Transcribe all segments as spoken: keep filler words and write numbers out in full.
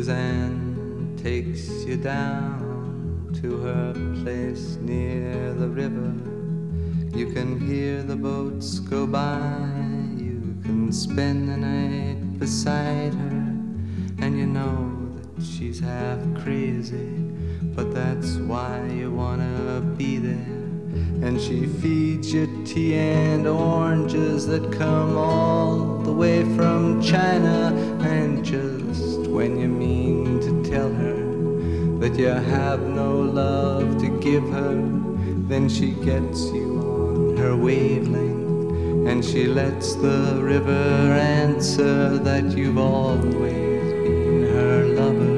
Suzanne takes you down to her place near the river. You can hear the boats go by, you can spend the night beside her, and you know that she's half crazy, but that's why you wanna be there. And she feeds you tea and oranges that come all the way from China. And just when you mean to tell her that you have no love to give her, then she gets you on her wavelength, and she lets the river answer that you've always been her lover.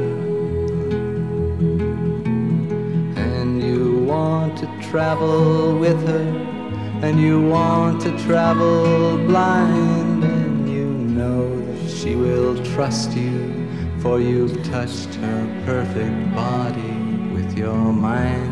And you want to travel with her, and you want to travel blind, and you know that she will trust you, for you've touched her perfect body with your mind.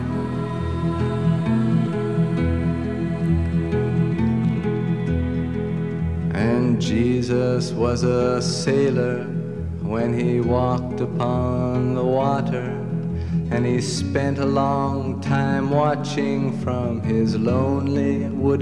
And Jesus was a sailor when he walked upon the water, and he spent a long time watching from his lonely wooden